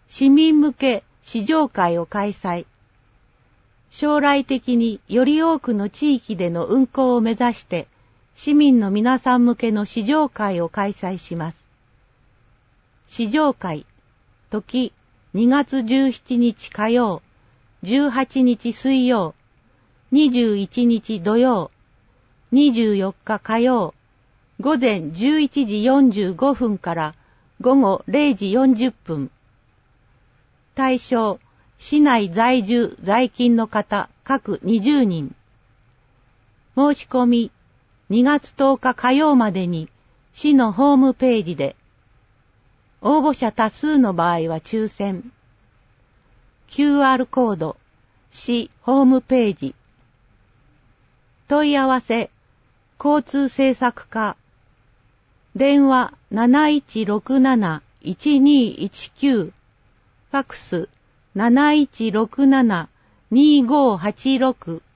市民向け試乗会を開催。将来的により多くの地域での運行を目指して、市民の皆さん向けの試乗会を開催します。試乗会、時2月17日火曜、18日水曜、21日土曜、24日火曜、午前11時45分から午後0時40分。対象、市内在住在勤の方各20人。申し込み、2月10日火曜までに市のホームページで。応募者多数の場合は抽選。QR コード、市ホームページ。問い合わせ、交通政策課。電話7167-1219。ファクス7167-2586。